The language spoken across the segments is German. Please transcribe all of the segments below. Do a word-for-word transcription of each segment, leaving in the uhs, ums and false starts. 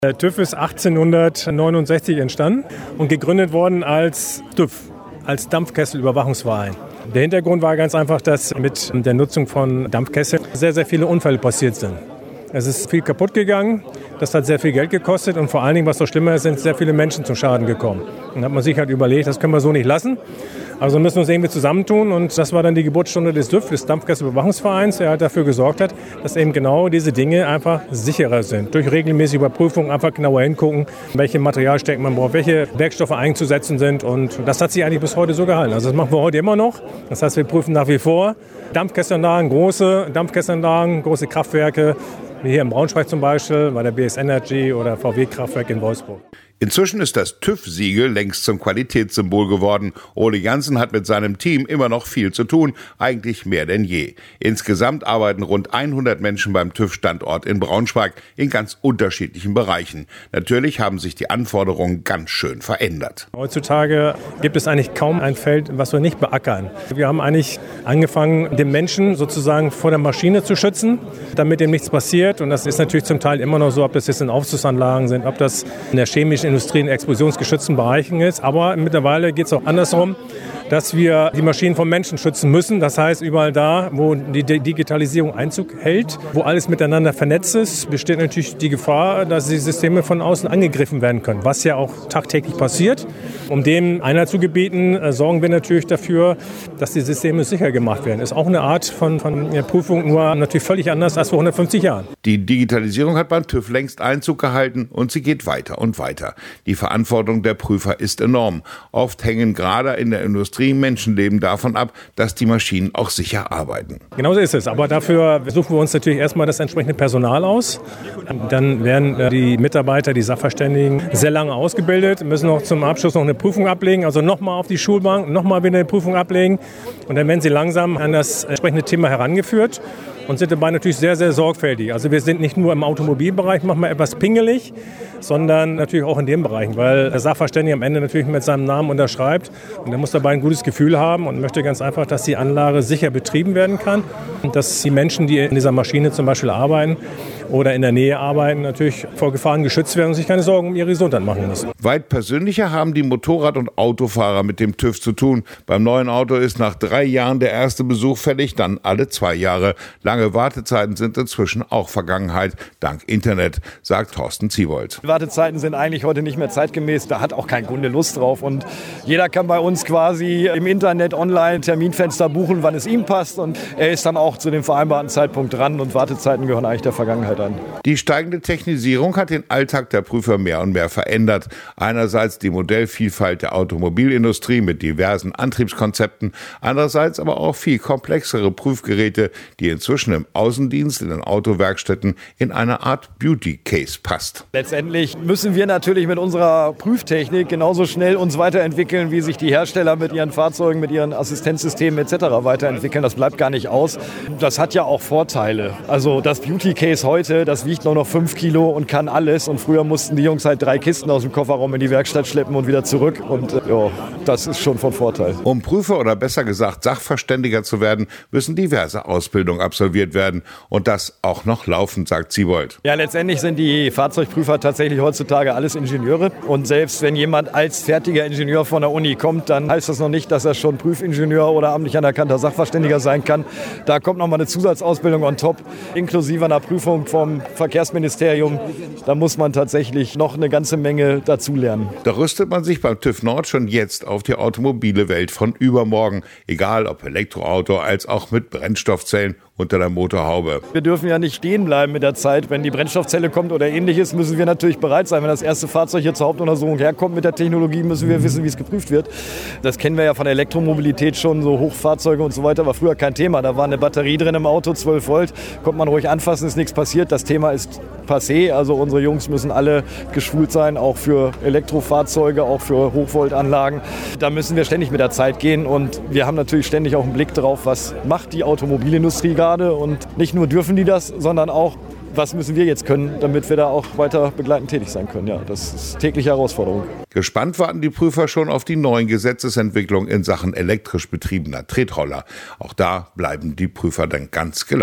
Der TÜV ist achtzehnhundertneunundsechzig entstanden und gegründet worden als TÜV, als Dampfkesselüberwachungsverein. Der Hintergrund war ganz einfach, dass mit der Nutzung von Dampfkesseln sehr, sehr viele Unfälle passiert sind. Es ist viel kaputt gegangen, das hat sehr viel Geld gekostet und vor allen Dingen, was so schlimmer ist, sind sehr viele Menschen zum Schaden gekommen. Und da hat man sich halt überlegt, das können wir so nicht lassen. Also müssen wir uns irgendwie zusammentun und das war dann die Geburtsstunde des TÜV, des Dampfkesselüberwachungsvereins, der halt dafür gesorgt hat, dass eben genau diese Dinge einfach sicherer sind. Durch regelmäßige Überprüfung einfach genauer hingucken, welche Materialstärken man braucht, welche Werkstoffe einzusetzen sind und das hat sich eigentlich bis heute so gehalten. Also das machen wir heute immer noch. Das heißt, wir prüfen nach wie vor Dampfkesselanlagen, große Dampfkesselanlagen, große Kraftwerke, wie hier in Braunschweig zum Beispiel, bei der B S Energy oder V W-Kraftwerk in Wolfsburg. Inzwischen ist das TÜV-Siegel längst zum Qualitätssymbol geworden. Ole Jansen hat mit seinem Team immer noch viel zu tun, eigentlich mehr denn je. Insgesamt arbeiten rund hundert Menschen beim TÜV-Standort in Braunschweig in ganz unterschiedlichen Bereichen. Natürlich haben sich die Anforderungen ganz schön verändert. Heutzutage gibt es eigentlich kaum ein Feld, was wir nicht beackern. Wir haben eigentlich angefangen, den Menschen sozusagen vor der Maschine zu schützen, damit ihm nichts passiert. Und das ist natürlich zum Teil immer noch so, ob das jetzt in Aufzugsanlagen sind, ob das in der chemischen Industrie in explosionsgeschützten Bereichen ist. Aber mittlerweile geht es auch andersrum, dass wir die Maschinen vom Menschen schützen müssen. Das heißt, überall da, wo die Digitalisierung Einzug hält, wo alles miteinander vernetzt ist, besteht natürlich die Gefahr, dass die Systeme von außen angegriffen werden können, was ja auch tagtäglich passiert. Um dem Einhalt zu gebieten, äh, sorgen wir natürlich dafür, dass die Systeme sicher gemacht werden. Ist auch eine Art von, von ja, Prüfung, nur natürlich völlig anders als vor hundertfünfzig Jahren. Die Digitalisierung hat beim TÜV längst Einzug gehalten und sie geht weiter und weiter. Die Verantwortung der Prüfer ist enorm. Oft hängen gerade in der Industrie Menschenleben davon ab, dass die Maschinen auch sicher arbeiten. Genauso ist es. Aber dafür suchen wir uns natürlich erstmal das entsprechende Personal aus. Dann werden die Mitarbeiter, die Sachverständigen, sehr lange ausgebildet, müssen noch zum Abschluss noch eine Prüfung ablegen, also nochmal auf die Schulbank, nochmal wieder eine Prüfung ablegen. Und dann werden sie langsam an das entsprechende Thema herangeführt und sind dabei natürlich sehr, sehr sorgfältig. Also wir sind nicht nur im Automobilbereich manchmal etwas pingelig, sondern natürlich auch in dem Bereich, weil der Sachverständige am Ende natürlich mit seinem Namen unterschreibt und er muss dabei ein gutes Gefühl haben und möchte ganz einfach, dass die Anlage sicher betrieben werden kann und dass die Menschen, die in dieser Maschine zum Beispiel arbeiten oder in der Nähe arbeiten, natürlich vor Gefahren geschützt werden und sich keine Sorgen um ihre Gesundheit machen müssen. Weit persönlicher haben die Motorrad- und Autofahrer mit dem TÜV zu tun. Beim neuen Auto ist nach drei Jahren der erste Besuch fällig, dann alle zwei Jahre. Lange Wartezeiten sind inzwischen auch Vergangenheit, dank Internet, sagt Thorsten Ziewold. Wartezeiten sind eigentlich heute nicht mehr zeitgemäß, da hat auch kein Kunde Lust drauf und jeder kann bei uns quasi im Internet online Terminfenster buchen, wann es ihm passt und er ist dann auch zu dem vereinbarten Zeitpunkt dran und Wartezeiten gehören eigentlich der Vergangenheit an. Die steigende Technisierung hat den Alltag der Prüfer mehr und mehr verändert. Einerseits die Modellvielfalt der Automobilindustrie mit diversen Antriebskonzepten, andererseits aber auch viel komplexere Prüfgeräte, die inzwischen im Außendienst in den Autowerkstätten in eine Art Beauty Case passt. Letztendlich müssen wir natürlich mit unserer Prüftechnik genauso schnell uns weiterentwickeln, wie sich die Hersteller mit ihren Fahrzeugen, mit ihren Assistenzsystemen et cetera weiterentwickeln. Das bleibt gar nicht aus. Das hat ja auch Vorteile. Also das Beauty Case heute, das wiegt nur noch fünf Kilo und kann alles. Und früher mussten die Jungs halt drei Kisten aus dem Kofferraum in die Werkstatt schleppen und wieder zurück. Und äh, ja, das ist schon von Vorteil. Um Prüfer oder besser gesagt Sachverständiger zu werden, müssen diverse Ausbildungen absolviert werden. Und das auch noch laufend, sagt Ziewold. Ja, letztendlich sind die Fahrzeugprüfer tatsächlich heutzutage alles Ingenieure. Und selbst wenn jemand als fertiger Ingenieur von der Uni kommt, dann heißt das noch nicht, dass er schon Prüfingenieur oder amtlich anerkannter Sachverständiger sein kann. Da kommt noch mal eine Zusatzausbildung on top, inklusive einer Prüfung vom Verkehrsministerium. Da muss man tatsächlich noch eine ganze Menge dazulernen. Da rüstet man sich beim TÜV Nord schon jetzt auf die automobile Welt von übermorgen. Egal ob Elektroauto als auch mit Brennstoffzellen unter der Motorhaube. Wir dürfen ja nicht stehen bleiben mit der Zeit. Wenn die Brennstoffzelle kommt oder ähnliches, müssen wir natürlich bereit sein. Wenn das erste Fahrzeug hier zur Hauptuntersuchung herkommt mit der Technologie, müssen wir wissen, wie es geprüft wird. Das kennen wir ja von der Elektromobilität schon, so Hochfahrzeuge und so weiter, war früher kein Thema. Da war eine Batterie drin im Auto, zwölf Volt, konnte man ruhig anfassen, ist nichts passiert. Das Thema ist passé, also unsere Jungs müssen alle geschult sein, auch für Elektrofahrzeuge, auch für Hochvoltanlagen. Da müssen wir ständig mit der Zeit gehen und wir haben natürlich ständig auch einen Blick drauf, was macht die Automobilindustrie gerade und nicht nur dürfen die das, sondern auch, was müssen wir jetzt können, damit wir da auch weiter begleitend tätig sein können. Ja, das ist tägliche Herausforderung. Gespannt warten die Prüfer schon auf die neuen Gesetzesentwicklungen in Sachen elektrisch betriebener Tretroller. Auch da bleiben die Prüfer dann ganz gelassen.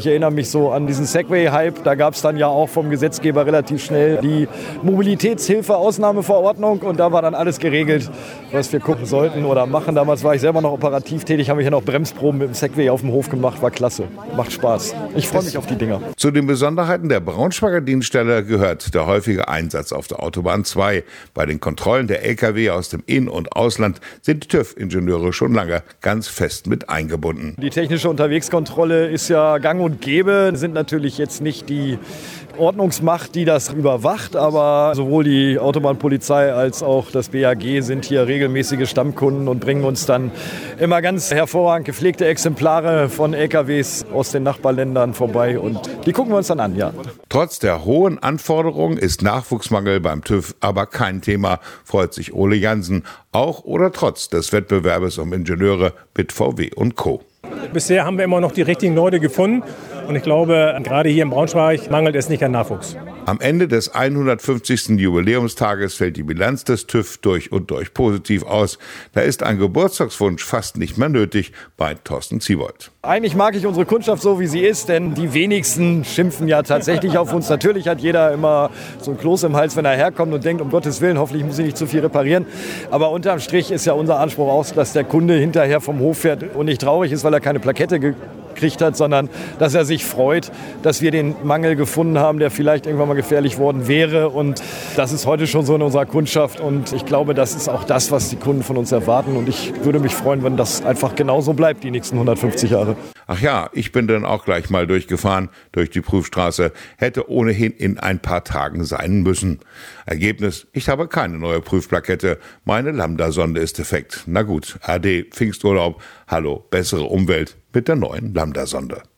Ich erinnere mich so an diesen Segway-Hype. Da gab es dann ja auch vom Gesetzgeber relativ schnell die Mobilitätshilfe-Ausnahmeverordnung und da war dann alles geregelt, was wir gucken sollten oder machen. Damals war ich selber noch operativ tätig, habe ich ja noch Bremsproben mit dem Segway auf dem Hof gemacht. War klasse. Macht Spaß. Ich freue mich auf die Dinger. Zu den Besonderheiten der Braunschweiger Dienststelle gehört der häufige Einsatz auf der Autobahn zwei. Bei den Kontrollen der L K W aus dem In- und Ausland sind TÜV-Ingenieure schon lange ganz fest mit eingebunden. Die technische Unterwegskontrolle ist ja gang und gäbe, sind natürlich jetzt nicht die Ordnungsmacht, die das überwacht, aber sowohl die Autobahnpolizei als auch das B A G sind hier regelmäßige Stammkunden und bringen uns dann immer ganz hervorragend gepflegte Exemplare von L K Ws aus den Nachbarländern vorbei und die gucken wir uns dann an, ja. Trotz der hohen Anforderungen ist Nachwuchsmangel beim TÜV aber kein Thema, freut sich Ole Jansen, auch oder trotz des Wettbewerbes um Ingenieure mit V W und Co. Bisher haben wir immer noch die richtigen Leute gefunden und ich glaube, gerade hier in Braunschweig mangelt es nicht an Nachwuchs. Am Ende des hundertfünfzigsten Jubiläumstages fällt die Bilanz des TÜV durch und durch positiv aus. Da ist ein Geburtstagswunsch fast nicht mehr nötig bei Thorsten Ziewold. Eigentlich mag ich unsere Kundschaft so, wie sie ist, denn die wenigsten schimpfen ja tatsächlich auf uns. Natürlich hat jeder immer so ein Kloß im Hals, wenn er herkommt und denkt, um Gottes Willen, hoffentlich muss ich nicht zu viel reparieren. Aber unterm Strich ist ja unser Anspruch auch, dass der Kunde hinterher vom Hof fährt und nicht traurig ist, weil er keine Plakette gekriegt hat, sondern dass er sich freut, dass wir den Mangel gefunden haben, der vielleicht irgendwann mal gefährlich worden wäre. Und das ist heute schon so in unserer Kundschaft. Und ich glaube, das ist auch das, was die Kunden von uns erwarten. Und ich würde mich freuen, wenn das einfach genauso bleibt, die nächsten hundertfünfzig Jahre. Ach ja, ich bin dann auch gleich mal durchgefahren, durch die Prüfstraße. Hätte ohnehin in ein paar Tagen sein müssen. Ergebnis, ich habe keine neue Prüfplakette. Meine Lambda-Sonde ist defekt. Na gut, A D, Pfingsturlaub. Hallo, bessere Umwelt mit der neuen Lambda-Sonde.